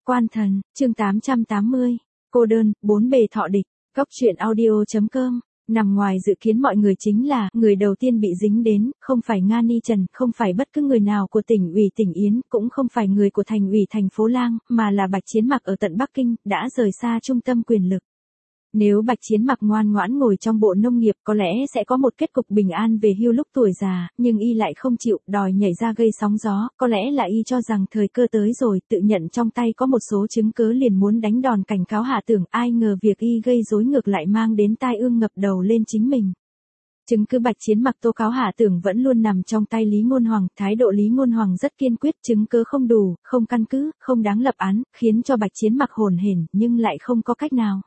Quan thần, chương 880. Cô đơn, bốn bề thọ địch. Góc truyện audio.com. Nằm ngoài dự kiến mọi người chính là, người đầu tiên bị dính đến, không phải Nga Ni Trần, không phải bất cứ người nào của tỉnh ủy tỉnh Yến, cũng không phải người của thành ủy thành phố Lang, mà là Bạch Chiến Mặc ở tận Bắc Kinh, đã rời xa trung tâm quyền lực. Nếu Bạch Chiến Mặc ngoan ngoãn ngồi trong bộ nông nghiệp có lẽ sẽ có một kết cục bình an về hưu lúc tuổi già, nhưng y lại không chịu, đòi nhảy ra gây sóng gió, có lẽ là y cho rằng thời cơ tới rồi, tự nhận trong tay có một số chứng cứ liền muốn đánh đòn cảnh cáo Hạ Tưởng, ai ngờ việc y gây rối ngược lại mang đến tai ương ngập đầu lên chính mình. Chứng cứ Bạch Chiến Mặc tố cáo Hạ Tưởng vẫn luôn nằm trong tay Lý Ngôn Hoàng, thái độ Lý Ngôn Hoàng rất kiên quyết, chứng cứ không đủ, không căn cứ, không đáng lập án, khiến cho Bạch Chiến Mặc hồn hển, nhưng lại không có cách nào.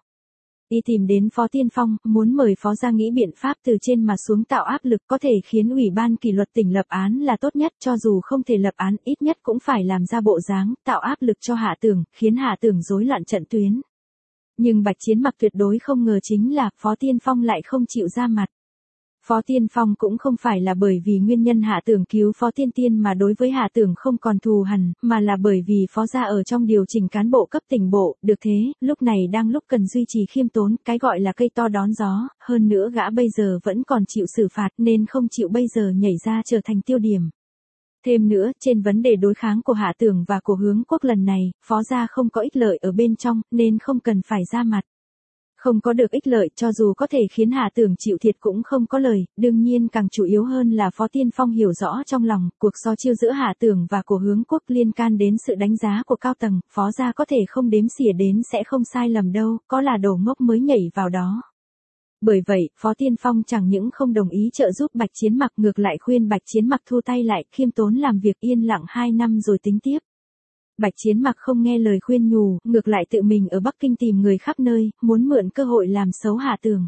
Y tìm đến Phó Tiên Phong, muốn mời Phó ra nghĩ biện pháp từ trên mà xuống tạo áp lực có thể khiến Ủy ban kỷ luật tỉnh lập án là tốt nhất, cho dù không thể lập án ít nhất cũng phải làm ra bộ dáng, tạo áp lực cho Hạ Tưởng, khiến Hạ Tưởng rối loạn trận tuyến. Nhưng Bạch Chiến Mặc tuyệt đối không ngờ chính là Phó Tiên Phong lại không chịu ra mặt. Phó Tiên Phong cũng không phải là bởi vì nguyên nhân Hạ Tưởng cứu Phó Tiên Tiên mà đối với Hạ Tưởng không còn thù hằn, mà là bởi vì Phó gia ở trong điều chỉnh cán bộ cấp tỉnh bộ, được thế, lúc này đang lúc cần duy trì khiêm tốn, cái gọi là cây to đón gió, hơn nữa gã bây giờ vẫn còn chịu xử phạt nên không chịu bây giờ nhảy ra trở thành tiêu điểm. Thêm nữa, trên vấn đề đối kháng của Hạ Tưởng và của Hướng Quốc lần này, Phó gia không có ích lợi ở bên trong, nên không cần phải ra mặt. Không có được ích lợi cho dù có thể khiến Hạ Tưởng chịu thiệt cũng không có lời, đương nhiên càng chủ yếu hơn là Phó Tiên Phong hiểu rõ trong lòng, cuộc so chiêu giữa Hạ Tưởng và của Hướng Quốc liên can đến sự đánh giá của cao tầng, Phó gia có thể không đếm xỉa đến sẽ không sai lầm đâu, có là đồ ngốc mới nhảy vào đó. Bởi vậy, Phó Tiên Phong chẳng những không đồng ý trợ giúp Bạch Chiến Mặc ngược lại khuyên Bạch Chiến Mặc thu tay lại, khiêm tốn làm việc yên lặng 2 năm rồi tính tiếp. Bạch Chiến Mặc không nghe lời khuyên nhủ, ngược lại tự mình ở Bắc Kinh tìm người khắp nơi, muốn mượn cơ hội làm xấu Hạ Tưởng.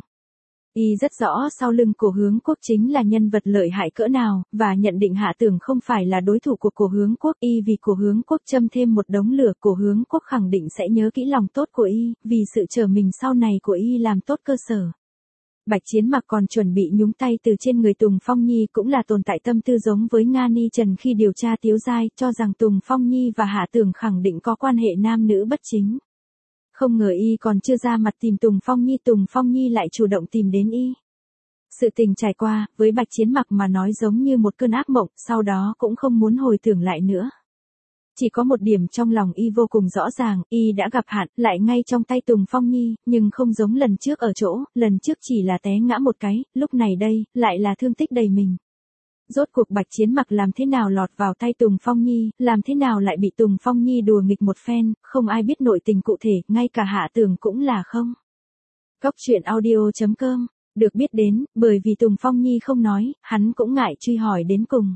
Y rất rõ sau lưng của Hướng Quốc chính là nhân vật lợi hại cỡ nào, và nhận định Hạ Tưởng không phải là đối thủ của Cổ Hướng Quốc. Y vì Cổ Hướng Quốc châm thêm một đống lửa, Cổ Hướng Quốc khẳng định sẽ nhớ kỹ lòng tốt của Y, vì sự trở mình sau này của Y làm tốt cơ sở. Bạch Chiến Mặc còn chuẩn bị nhúng tay từ trên người Tùng Phong Nhi, cũng là tồn tại tâm tư giống với Nga Ni Trần khi điều tra Tiếu Giai, cho rằng Tùng Phong Nhi và Hạ Tưởng khẳng định có quan hệ nam nữ bất chính. Không ngờ Y còn chưa ra mặt tìm Tùng Phong Nhi lại chủ động tìm đến Y. Sự tình trải qua, với Bạch Chiến Mặc mà nói giống như một cơn ác mộng, sau đó cũng không muốn hồi tưởng lại nữa. Chỉ có một điểm trong lòng Y vô cùng rõ ràng, Y đã gặp hạn, lại ngay trong tay Tùng Phong Nhi, nhưng không giống lần trước ở chỗ, lần trước chỉ là té ngã một cái, lúc này đây, lại là thương tích đầy mình. Rốt cuộc Bạch Chiến Mặc làm thế nào lọt vào tay Tùng Phong Nhi, làm thế nào lại bị Tùng Phong Nhi đùa nghịch một phen, không ai biết nội tình cụ thể, ngay cả Hạ Tưởng cũng là không. Góc truyện audio.com, được biết đến, bởi vì Tùng Phong Nhi không nói, hắn cũng ngại truy hỏi đến cùng.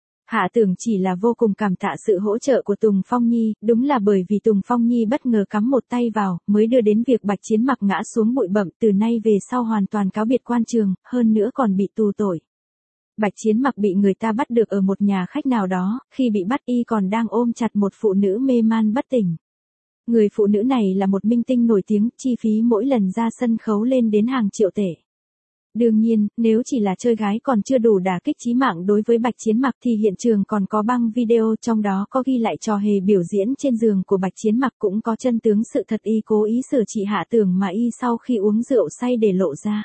Hạ Tưởng chỉ là vô cùng cảm tạ sự hỗ trợ của Tùng Phong Nhi, đúng là bởi vì Tùng Phong Nhi bất ngờ cắm một tay vào, mới đưa đến việc Bạch Chiến Mặc ngã xuống bụi bặm, từ nay về sau hoàn toàn cáo biệt quan trường, hơn nữa còn bị tù tội. Bạch Chiến Mặc bị người ta bắt được ở một nhà khách nào đó, khi bị bắt Y còn đang ôm chặt một phụ nữ mê man bất tỉnh. Người phụ nữ này là một minh tinh nổi tiếng, chi phí mỗi lần ra sân khấu lên đến hàng triệu tệ. Đương nhiên, nếu chỉ là chơi gái còn chưa đủ đả kích chí mạng đối với Bạch Chiến Mặc thì hiện trường còn có băng video, trong đó có ghi lại trò hề biểu diễn trên giường của Bạch Chiến Mặc, cũng có chân tướng sự thật Y cố ý sửa trị Hạ Tưởng mà Y sau khi uống rượu say để lộ ra.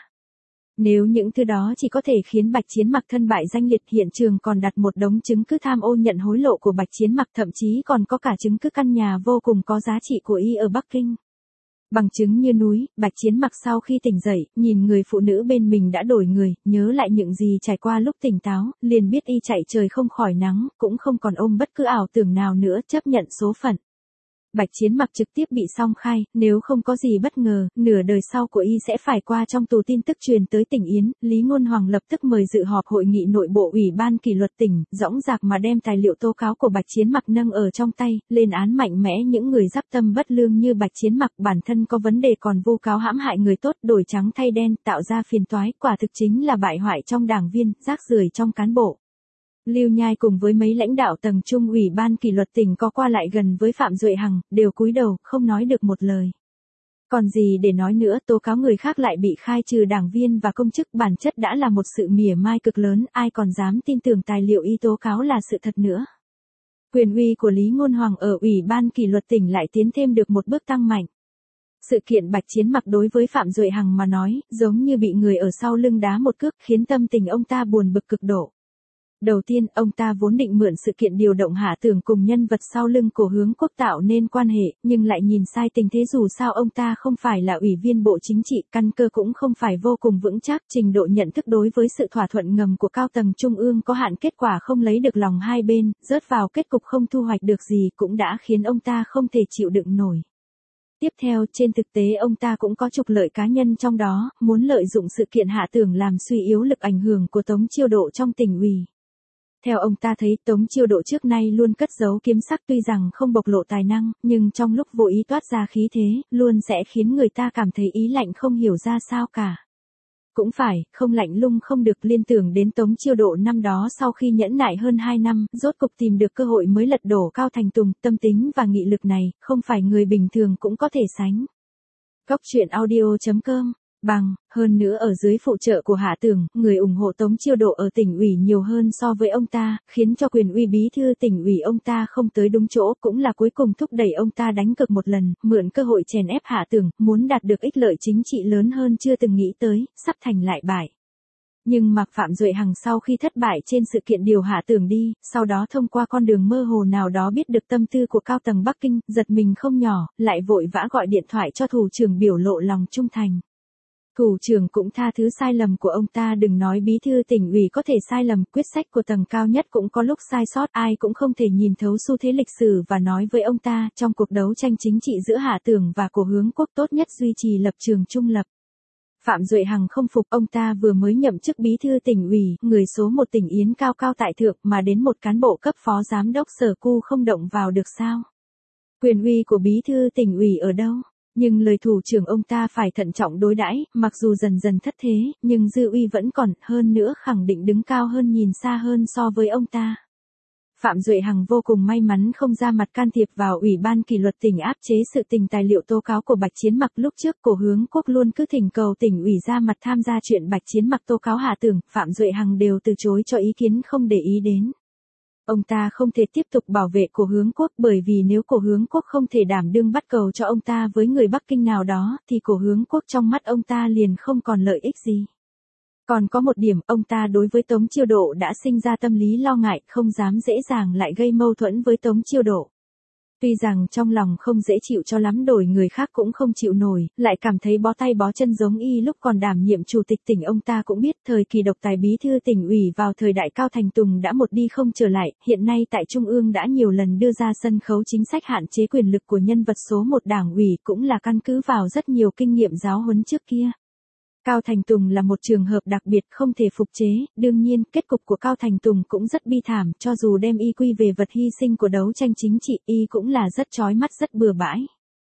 Nếu những thứ đó chỉ có thể khiến Bạch Chiến Mặc thân bại danh liệt, hiện trường còn đặt một đống chứng cứ tham ô nhận hối lộ của Bạch Chiến Mặc, thậm chí còn có cả chứng cứ căn nhà vô cùng có giá trị của Y ở Bắc Kinh. Bằng chứng như núi, Bạch Chiến Mặc sau khi tỉnh dậy, nhìn người phụ nữ bên mình đã đổi người, nhớ lại những gì trải qua lúc tỉnh táo, liền biết Y chạy trời không khỏi nắng, cũng không còn ôm bất cứ ảo tưởng nào nữa, chấp nhận số phận. Bạch Chiến Mặc trực tiếp bị song khai, nếu không có gì bất ngờ, nửa đời sau của Y sẽ phải qua trong tù. Tin tức truyền tới tỉnh Yến, Lý Ngôn Hoàng lập tức mời dự họp hội nghị nội bộ Ủy ban kỷ luật tỉnh, dõng dạc mà đem tài liệu tố cáo của Bạch Chiến Mặc nâng ở trong tay, lên án mạnh mẽ những người giáp tâm bất lương như Bạch Chiến Mặc, bản thân có vấn đề còn vu cáo hãm hại người tốt, đổi trắng thay đen, tạo ra phiền toái, quả thực chính là bại hoại trong đảng viên, rác rưởi trong cán bộ. Lưu Nhai cùng với mấy lãnh đạo tầng trung Ủy ban kỷ luật tỉnh có qua lại gần với Phạm Duệ Hằng, đều cúi đầu, không nói được một lời. Còn gì để nói nữa, tố cáo người khác lại bị khai trừ đảng viên và công chức, bản chất đã là một sự mỉa mai cực lớn, ai còn dám tin tưởng tài liệu Y tố cáo là sự thật nữa. Quyền uy của Lý Ngôn Hoàng ở Ủy ban kỷ luật tỉnh lại tiến thêm được một bước tăng mạnh. Sự kiện Bạch Chiến Mặc đối với Phạm Duệ Hằng mà nói, giống như bị người ở sau lưng đá một cước khiến tâm tình ông ta buồn bực cực độ. Đầu tiên, ông ta vốn định mượn sự kiện điều động Hạ Tưởng cùng nhân vật sau lưng Cổ Hướng Quốc tạo nên quan hệ, nhưng lại nhìn sai tình thế, dù sao ông ta không phải là ủy viên Bộ Chính trị, căn cơ cũng không phải vô cùng vững chắc, trình độ nhận thức đối với sự thỏa thuận ngầm của cao tầng trung ương có hạn, kết quả không lấy được lòng hai bên, rớt vào kết cục không thu hoạch được gì cũng đã khiến ông ta không thể chịu đựng nổi. Tiếp theo, trên thực tế ông ta cũng có trục lợi cá nhân trong đó, muốn lợi dụng sự kiện Hạ Tưởng làm suy yếu lực ảnh hưởng của Tống Chiêu Độ trong tỉnh ủy. Theo ông ta thấy, Tống Chiêu Độ trước nay luôn cất giấu kiếm sắc, tuy rằng không bộc lộ tài năng, nhưng trong lúc vô ý toát ra khí thế, luôn sẽ khiến người ta cảm thấy ý lạnh không hiểu ra sao cả. Cũng phải, không lạnh lùng không được, liên tưởng đến Tống Chiêu Độ năm đó sau khi nhẫn nại hơn 2 năm, rốt cục tìm được cơ hội mới lật đổ Cao Thành Tùng, tâm tính và nghị lực này, không phải người bình thường cũng có thể sánh. Góc truyện audio.com hơn nữa ở dưới phụ trợ của Hạ Tưởng, người ủng hộ Tống Chiêu Độ ở tỉnh ủy nhiều hơn so với ông ta, khiến cho quyền uy bí thư tỉnh ủy ông ta không tới đúng chỗ, cũng là cuối cùng thúc đẩy ông ta đánh cược một lần, mượn cơ hội chèn ép Hạ Tưởng, muốn đạt được ích lợi chính trị lớn hơn chưa từng nghĩ tới, sắp thành lại bại. Nhưng Mạc Phạm Duệ Hằng sau khi thất bại trên sự kiện điều Hạ Tưởng đi, sau đó thông qua con đường mơ hồ nào đó biết được tâm tư của cao tầng Bắc Kinh, giật mình không nhỏ, lại vội vã gọi điện thoại cho thủ trưởng biểu lộ lòng trung thành. Thủ trưởng cũng tha thứ sai lầm của ông ta, đừng nói bí thư tỉnh ủy có thể sai lầm, quyết sách của tầng cao nhất cũng có lúc sai sót, ai cũng không thể nhìn thấu xu thế lịch sử, và nói với ông ta, trong cuộc đấu tranh chính trị giữa Hạ Tưởng và Cổ Hướng Quốc tốt nhất duy trì lập trường trung lập. Phạm Duệ Hằng không phục, ông ta vừa mới nhậm chức bí thư tỉnh ủy, người số một tỉnh Yến cao cao tại thượng, mà đến một cán bộ cấp phó giám đốc Sở Cu không động vào được sao? Quyền uy của bí thư tỉnh ủy ở đâu? Nhưng lời thủ trưởng ông ta phải thận trọng đối đãi, mặc dù dần dần thất thế, nhưng dư uy vẫn còn, hơn nữa khẳng định đứng cao hơn nhìn xa hơn so với ông ta. Phạm Duệ Hằng vô cùng may mắn không ra mặt can thiệp vào Ủy ban kỷ luật tỉnh áp chế sự tình tài liệu tố cáo của Bạch Chiến Mặc. Lúc trước Cổ Hướng Quốc luôn cứ thỉnh cầu tỉnh ủy ra mặt tham gia chuyện Bạch Chiến Mặc tố cáo Hạ Tưởng, Phạm Duệ Hằng đều từ chối cho ý kiến, không để ý đến. Ông ta không thể tiếp tục bảo vệ Cổ Hướng Quốc, bởi vì nếu Cổ Hướng Quốc không thể đảm đương bắt cầu cho ông ta với người Bắc Kinh nào đó, thì Cổ Hướng Quốc trong mắt ông ta liền không còn lợi ích gì. Còn có một điểm, ông ta đối với Tống Chiêu Độ đã sinh ra tâm lý lo ngại, không dám dễ dàng lại gây mâu thuẫn với Tống Chiêu Độ. Tuy rằng trong lòng không dễ chịu cho lắm, đổi người khác cũng không chịu nổi, lại cảm thấy bó tay bó chân giống y lúc còn đảm nhiệm chủ tịch tỉnh. Ông ta cũng biết thời kỳ độc tài bí thư tỉnh ủy vào thời đại Cao Thành Tùng đã một đi không trở lại, hiện nay tại Trung ương đã nhiều lần đưa ra sân khấu chính sách hạn chế quyền lực của nhân vật số một đảng ủy, cũng là căn cứ vào rất nhiều kinh nghiệm giáo huấn trước kia. Cao Thành Tùng là một trường hợp đặc biệt không thể phục chế, đương nhiên, kết cục của Cao Thành Tùng cũng rất bi thảm, cho dù đem y quy về vật hy sinh của đấu tranh chính trị, y cũng là rất chói mắt, rất bừa bãi.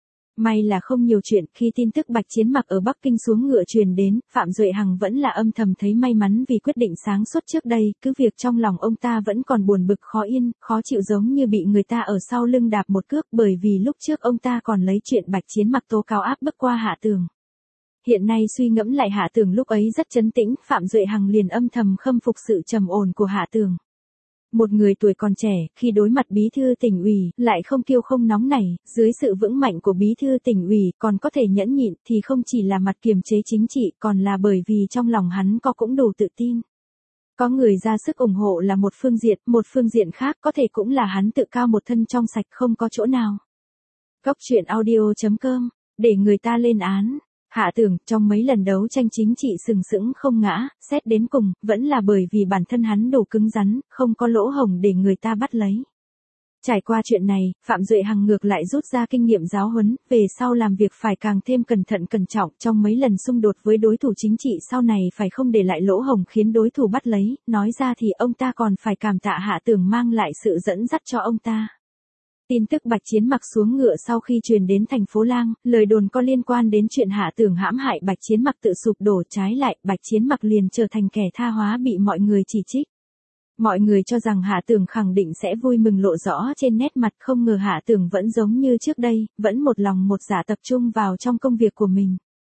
May là không nhiều chuyện, khi tin tức Bạch Chiến Mặc ở Bắc Kinh xuống ngựa truyền đến, Phạm Duệ Hằng vẫn là âm thầm thấy may mắn vì quyết định sáng suốt trước đây, cứ việc trong lòng ông ta vẫn còn buồn bực khó yên, khó chịu giống như bị người ta ở sau lưng đạp một cước, bởi vì lúc trước ông ta còn lấy chuyện Bạch Chiến Mặc tố cáo áp bức qua Hạ Tưởng. Hiện nay suy ngẫm lại, Hạ Tưởng lúc ấy rất trấn tĩnh, Phạm Duệ Hằng liền âm thầm khâm phục sự trầm ổn của Hạ Tưởng. Một người tuổi còn trẻ, khi đối mặt bí thư tỉnh ủy, lại không kiêu không nóng nảy, dưới sự vững mạnh của bí thư tỉnh ủy, còn có thể nhẫn nhịn, thì không chỉ là mặt kiềm chế chính trị, còn là bởi vì trong lòng hắn có cũng đủ tự tin. Có người ra sức ủng hộ là một phương diện khác có thể cũng là hắn tự cao một thân trong sạch, không có chỗ nào. Góc truyện audio.com, để người ta lên án. Hạ Tưởng, trong mấy lần đấu tranh chính trị sừng sững không ngã, xét đến cùng, vẫn là bởi vì bản thân hắn đủ cứng rắn, không có lỗ hổng để người ta bắt lấy. Trải qua chuyện này, Phạm Duệ Hằng ngược lại rút ra kinh nghiệm giáo huấn, về sau làm việc phải càng thêm cẩn thận cẩn trọng, trong mấy lần xung đột với đối thủ chính trị sau này phải không để lại lỗ hổng khiến đối thủ bắt lấy, nói ra thì ông ta còn phải cảm tạ Hạ Tưởng mang lại sự dẫn dắt cho ông ta. Tin tức Bạch Chiến Mặc xuống ngựa sau khi truyền đến thành phố Lang, lời đồn có liên quan đến chuyện Hạ Tưởng hãm hại Bạch Chiến Mặc tự sụp đổ, trái lại, Bạch Chiến Mặc liền trở thành kẻ tha hóa bị mọi người chỉ trích. Mọi người cho rằng Hạ Tưởng khẳng định sẽ vui mừng lộ rõ trên nét mặt, không ngờ Hạ Tưởng vẫn giống như trước đây, vẫn một lòng một dạ tập trung vào trong công việc của mình.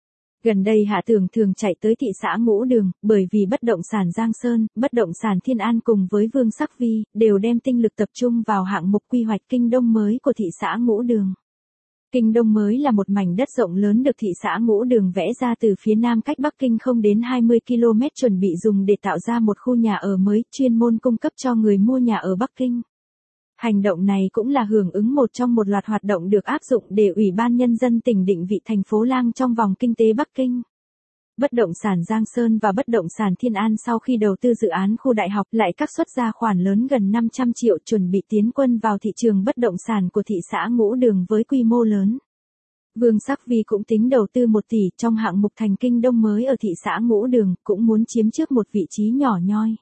Gần đây Hạ Tường thường chạy tới thị xã Ngũ Đường, bởi vì bất động sản Giang Sơn, bất động sản Thiên An cùng với Vương Sắc Vi, đều đem tinh lực tập trung vào hạng mục quy hoạch Kinh Đông mới của thị xã Ngũ Đường. Kinh Đông mới là một mảnh đất rộng lớn được thị xã Ngũ Đường vẽ ra từ phía nam cách Bắc Kinh không đến 20 km, chuẩn bị dùng để tạo ra một khu nhà ở mới, chuyên môn cung cấp cho người mua nhà ở Bắc Kinh. Hành động này cũng là hưởng ứng một trong một loạt hoạt động được áp dụng để Ủy ban Nhân dân tỉnh định vị thành phố Lang trong vòng kinh tế Bắc Kinh. Bất động sản Giang Sơn và bất động sản Thiên An sau khi đầu tư dự án khu đại học lại các xuất ra khoản lớn gần 500 triệu chuẩn bị tiến quân vào thị trường bất động sản của thị xã Ngũ Đường với quy mô lớn. Vương Sắc Vi cũng tính đầu tư 1 tỷ trong hạng mục thành Kinh Đông mới ở thị xã Ngũ Đường, cũng muốn chiếm trước một vị trí nhỏ nhoi.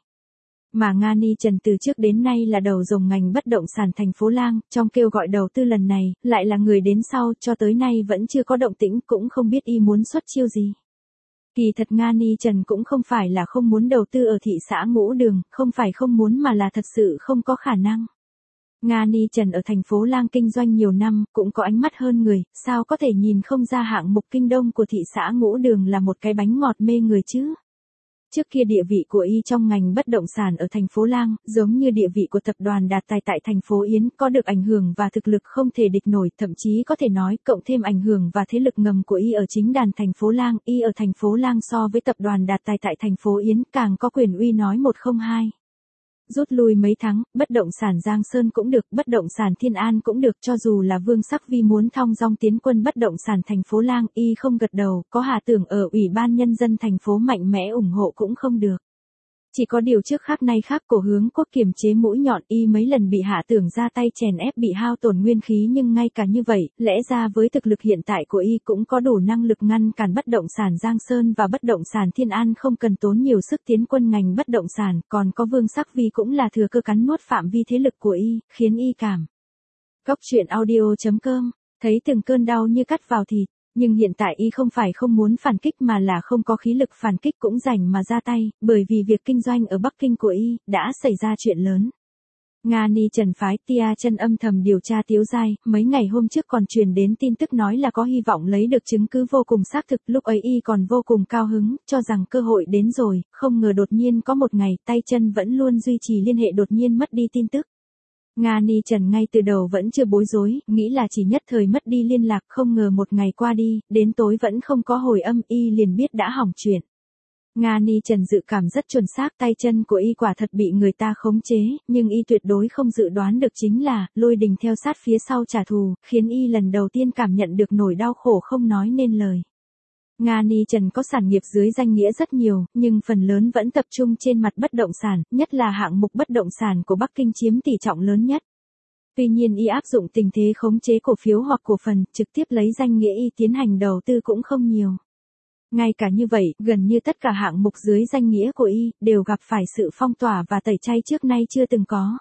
Mà Nga Ni Trần từ trước đến nay là đầu rồng ngành bất động sản thành phố Lang, trong kêu gọi đầu tư lần này, lại là người đến sau, cho tới nay vẫn chưa có động tĩnh, cũng không biết y muốn xuất chiêu gì. Kỳ thật Nga Ni Trần cũng không phải là không muốn đầu tư ở thị xã Ngũ Đường, không phải không muốn mà là thật sự không có khả năng. Nga Ni Trần ở thành phố Lang kinh doanh nhiều năm, cũng có ánh mắt hơn người, sao có thể nhìn không ra hạng mục Kinh Đông của thị xã Ngũ Đường là một cái bánh ngọt mê người chứ. Trước kia địa vị của y trong ngành bất động sản ở thành phố Lang, giống như địa vị của tập đoàn Đạt Tài tại thành phố Yến, có được ảnh hưởng và thực lực không thể địch nổi, thậm chí có thể nói, cộng thêm ảnh hưởng và thế lực ngầm của y ở chính đàn thành phố Lang, y ở thành phố Lang so với tập đoàn Đạt Tài tại thành phố Yến, càng có quyền uy nói một không hai. Rút lui mấy tháng, bất động sản Giang Sơn cũng được, bất động sản Thiên An cũng được, cho dù là Vương Sắc Vi muốn thong dong tiến quân bất động sản thành phố Lang, y không gật đầu, có Hà Tưởng ở Ủy ban Nhân dân thành phố mạnh mẽ ủng hộ cũng không được. Chỉ có điều trước khác nay khác, Cổ Hướng Quốc kiềm chế mũi nhọn, y mấy lần bị Hạ Tưởng ra tay chèn ép bị hao tổn nguyên khí, nhưng ngay cả như vậy, lẽ ra với thực lực hiện tại của y cũng có đủ năng lực ngăn cản bất động sản Giang Sơn và bất động sản Thiên An không cần tốn nhiều sức tiến quân ngành bất động sản, còn có Vương Sắc Vi cũng là thừa cơ cắn nuốt phạm vi thế lực của y, khiến y cảm. Góc truyện audio.com, thấy từng cơn đau như cắt vào thịt. Nhưng hiện tại y không phải không muốn phản kích mà là không có khí lực phản kích cũng rảnh mà ra tay, bởi vì việc kinh doanh ở Bắc Kinh của y đã xảy ra chuyện lớn. Nga Ni Trần phái Tia Chân âm thầm điều tra Tiếu Giai, mấy ngày hôm trước còn truyền đến tin tức nói là có hy vọng lấy được chứng cứ vô cùng xác thực, lúc ấy y còn vô cùng cao hứng, cho rằng cơ hội đến rồi, không ngờ đột nhiên có một ngày tay chân vẫn luôn duy trì liên hệ đột nhiên mất đi tin tức. Nga Ni Trần ngay từ đầu vẫn chưa bối rối, nghĩ là chỉ nhất thời mất đi liên lạc, không ngờ một ngày qua đi, đến tối vẫn không có hồi âm, y liền biết đã hỏng chuyện. Nga Ni Trần dự cảm rất chuẩn xác, tay chân của y quả thật bị người ta khống chế, nhưng y tuyệt đối không dự đoán được chính là, Lôi Đình theo sát phía sau trả thù, khiến y lần đầu tiên cảm nhận được nỗi đau khổ không nói nên lời. Nga Ni Trần có sản nghiệp dưới danh nghĩa rất nhiều, nhưng phần lớn vẫn tập trung trên mặt bất động sản, nhất là hạng mục bất động sản của Bắc Kinh chiếm tỷ trọng lớn nhất. Tuy nhiên y áp dụng tình thế khống chế cổ phiếu hoặc cổ phần, trực tiếp lấy danh nghĩa y tiến hành đầu tư cũng không nhiều. Ngay cả như vậy, gần như tất cả hạng mục dưới danh nghĩa của y, đều gặp phải sự phong tỏa và tẩy chay trước nay chưa từng có.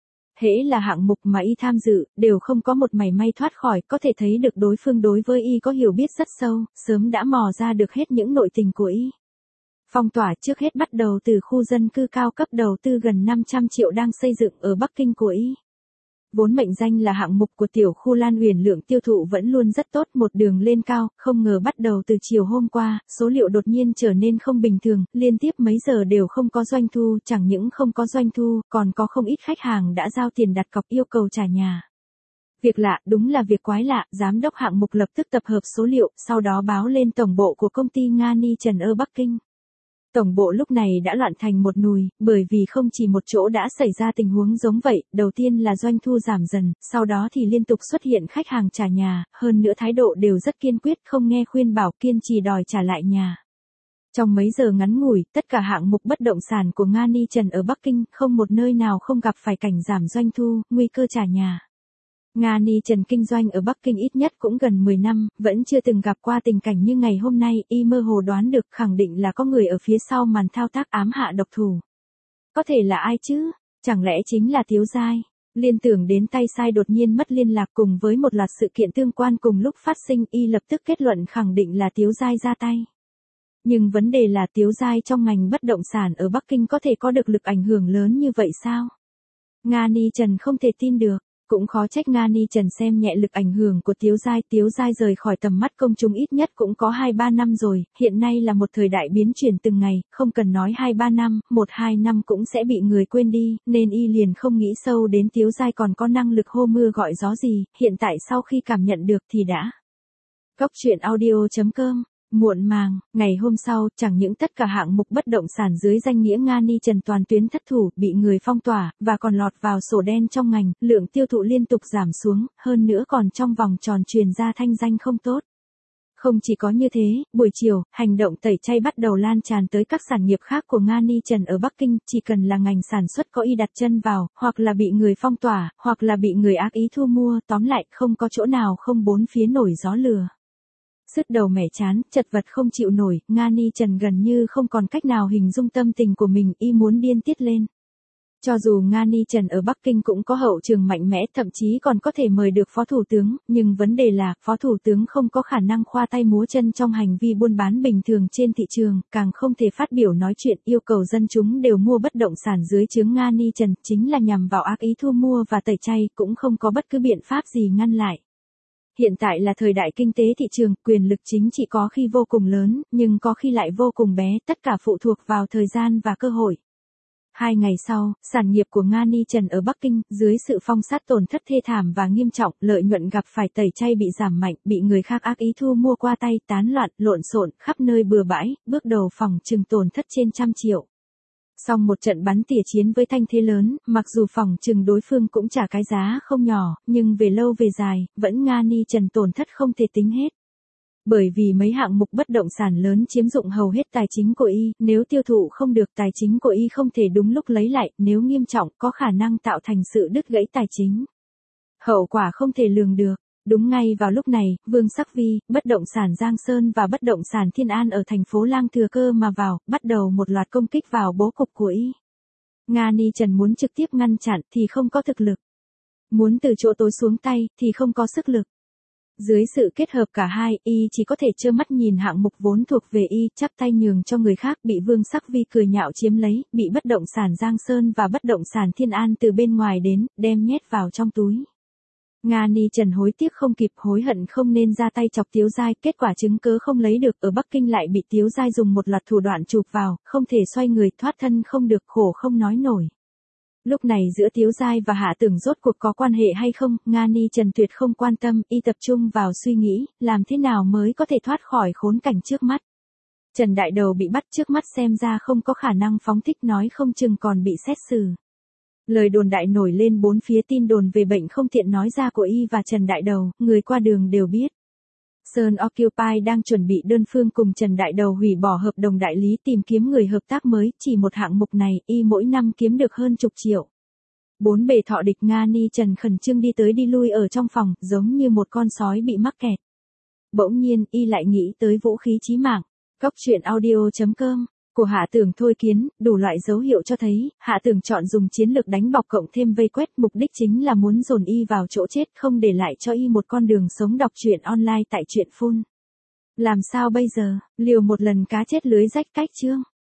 Hễ là hạng mục mà y tham dự, đều không có một mảy may thoát khỏi, có thể thấy được đối phương đối với y có hiểu biết rất sâu, sớm đã mò ra được hết những nội tình của y. Phong tỏa trước hết bắt đầu từ khu dân cư cao cấp đầu tư gần 500 triệu đang xây dựng ở Bắc Kinh của y. Vốn mệnh danh là hạng mục của tiểu khu Lan Uyển, lượng tiêu thụ vẫn luôn rất tốt, một đường lên cao, không ngờ bắt đầu từ chiều hôm qua, số liệu đột nhiên trở nên không bình thường, liên tiếp mấy giờ đều không có doanh thu, chẳng những không có doanh thu, còn có không ít khách hàng đã giao tiền đặt cọc yêu cầu trả nhà. Việc lạ, đúng là việc quái lạ, giám đốc hạng mục lập tức tập hợp số liệu, sau đó báo lên tổng bộ của công ty Nga Ni Trần ở Bắc Kinh. Tổng bộ lúc này đã loạn thành một nùi, bởi vì không chỉ một chỗ đã xảy ra tình huống giống vậy, đầu tiên là doanh thu giảm dần, sau đó thì liên tục xuất hiện khách hàng trả nhà, hơn nữa thái độ đều rất kiên quyết, không nghe khuyên bảo, kiên trì đòi trả lại nhà. Trong mấy giờ ngắn ngủi, tất cả hạng mục bất động sản của Nga Ni Trần ở Bắc Kinh, không một nơi nào không gặp phải cảnh giảm doanh thu, nguy cơ trả nhà. Nga Ni Trần kinh doanh ở Bắc Kinh ít nhất cũng gần 10 năm, vẫn chưa từng gặp qua tình cảnh như ngày hôm nay, y mơ hồ đoán được, khẳng định là có người ở phía sau màn thao tác ám hạ độc thủ. Có thể là ai chứ? Chẳng lẽ chính là Tiếu Giai? Liên tưởng đến tay sai đột nhiên mất liên lạc cùng với một loạt sự kiện tương quan cùng lúc phát sinh, y lập tức kết luận khẳng định là Tiếu Giai ra tay. Nhưng vấn đề là Tiếu Giai trong ngành bất động sản ở Bắc Kinh có thể có được lực ảnh hưởng lớn như vậy sao? Nga Ni Trần không thể tin được. Cũng khó trách Nga Ni Trần xem nhẹ lực ảnh hưởng của Tiếu Giai rời khỏi tầm mắt công chúng ít nhất cũng có 2-3 năm rồi, hiện nay là một thời đại biến chuyển từng ngày, không cần nói 2-3 năm, 1-2 năm cũng sẽ bị người quên đi, nên y liền không nghĩ sâu đến Tiếu Giai còn có năng lực hô mưa gọi gió gì, hiện tại sau khi cảm nhận được thì đã. Góc truyện audio.com. Muộn màng, ngày hôm sau, chẳng những tất cả hạng mục bất động sản dưới danh nghĩa Nga Ni Trần toàn tuyến thất thủ, bị người phong tỏa, và còn lọt vào sổ đen trong ngành, lượng tiêu thụ liên tục giảm xuống, hơn nữa còn trong vòng tròn truyền ra thanh danh không tốt. Không chỉ có như thế, buổi chiều, hành động tẩy chay bắt đầu lan tràn tới các sản nghiệp khác của Nga Ni Trần ở Bắc Kinh, chỉ cần là ngành sản xuất có y đặt chân vào, hoặc là bị người phong tỏa, hoặc là bị người ác ý thu mua, tóm lại không có chỗ nào không bốn phía nổi gió lửa. Sứt đầu mẻ chán, chật vật không chịu nổi, Nga Ni Trần gần như không còn cách nào hình dung tâm tình của mình, y muốn điên tiết lên. Cho dù Nga Ni Trần ở Bắc Kinh cũng có hậu trường mạnh mẽ, thậm chí còn có thể mời được phó thủ tướng, nhưng vấn đề là, phó thủ tướng không có khả năng khoa tay múa chân trong hành vi buôn bán bình thường trên thị trường, càng không thể phát biểu nói chuyện yêu cầu dân chúng đều mua bất động sản dưới trướng Nga Ni Trần, chính là nhằm vào ác ý thu mua và tẩy chay, cũng không có bất cứ biện pháp gì ngăn lại. Hiện tại là thời đại kinh tế thị trường, quyền lực chính trị có khi vô cùng lớn, nhưng có khi lại vô cùng bé, tất cả phụ thuộc vào thời gian và cơ hội. 2 ngày sau, sản nghiệp của Nga Ni Trần ở Bắc Kinh, dưới sự phong sát tổn thất thê thảm và nghiêm trọng, lợi nhuận gặp phải tẩy chay bị giảm mạnh, bị người khác ác ý thu mua qua tay, tán loạn, lộn xộn, khắp nơi bừa bãi, bước đầu phòng trừng tổn thất trên 100 triệu. Sau một trận bắn tỉa chiến với thanh thế lớn, mặc dù phòng trừng đối phương cũng trả cái giá không nhỏ, nhưng về lâu về dài, vẫn Nga Ni Trần tổn thất không thể tính hết. Bởi vì mấy hạng mục bất động sản lớn chiếm dụng hầu hết tài chính của y, nếu tiêu thụ không được tài chính của y không thể đúng lúc lấy lại, nếu nghiêm trọng có khả năng tạo thành sự đứt gãy tài chính. Hậu quả không thể lường được. Đúng ngay vào lúc này, Vương Sắc Vi, bất động sản Giang Sơn và bất động sản Thiên An ở thành phố Lang thừa cơ mà vào, bắt đầu một loạt công kích vào bố cục của y. Nga Ni Trần muốn trực tiếp ngăn chặn thì không có thực lực. Muốn từ chỗ tối xuống tay thì không có sức lực. Dưới sự kết hợp cả hai, y chỉ có thể trơ mắt nhìn hạng mục vốn thuộc về y, chắp tay nhường cho người khác, bị Vương Sắc Vi cười nhạo chiếm lấy, bị bất động sản Giang Sơn và bất động sản Thiên An từ bên ngoài đến, đem nhét vào trong túi. Nga Ni Trần hối tiếc không kịp, hối hận không nên ra tay chọc Tiếu Giai, kết quả chứng cớ không lấy được, ở Bắc Kinh lại bị Tiếu Giai dùng một loạt thủ đoạn chụp vào, không thể xoay người, thoát thân không được, khổ không nói nổi. Lúc này giữa Tiếu Giai và Hạ Tưởng rốt cuộc có quan hệ hay không, Nga Ni Trần tuyệt không quan tâm, y tập trung vào suy nghĩ, làm thế nào mới có thể thoát khỏi khốn cảnh trước mắt. Trần Đại Đầu bị bắt trước mắt xem ra không có khả năng phóng thích, nói không chừng còn bị xét xử. Lời đồn đại nổi lên bốn phía, tin đồn về bệnh không tiện nói ra của y và Trần Đại Đầu, người qua đường đều biết. Sun Occupy đang chuẩn bị đơn phương cùng Trần Đại Đầu hủy bỏ hợp đồng đại lý, tìm kiếm người hợp tác mới, chỉ một hạng mục này, y mỗi năm kiếm được hơn chục triệu. 4 bề thọ địch, Nga Ni Trần khẩn trương đi tới đi lui ở trong phòng, giống như một con sói bị mắc kẹt. Bỗng nhiên, y lại nghĩ tới vũ khí chí mạng. Góc truyện audio.com của Hạ Tưởng thôi kiến, đủ loại dấu hiệu cho thấy, Hạ Tưởng chọn dùng chiến lược đánh bọc cộng thêm vây quét, mục đích chính là muốn dồn y vào chỗ chết, không để lại cho y một con đường sống. Đọc truyện online tại truyện phun. Làm sao bây giờ, liều một lần cá chết lưới rách cách chương.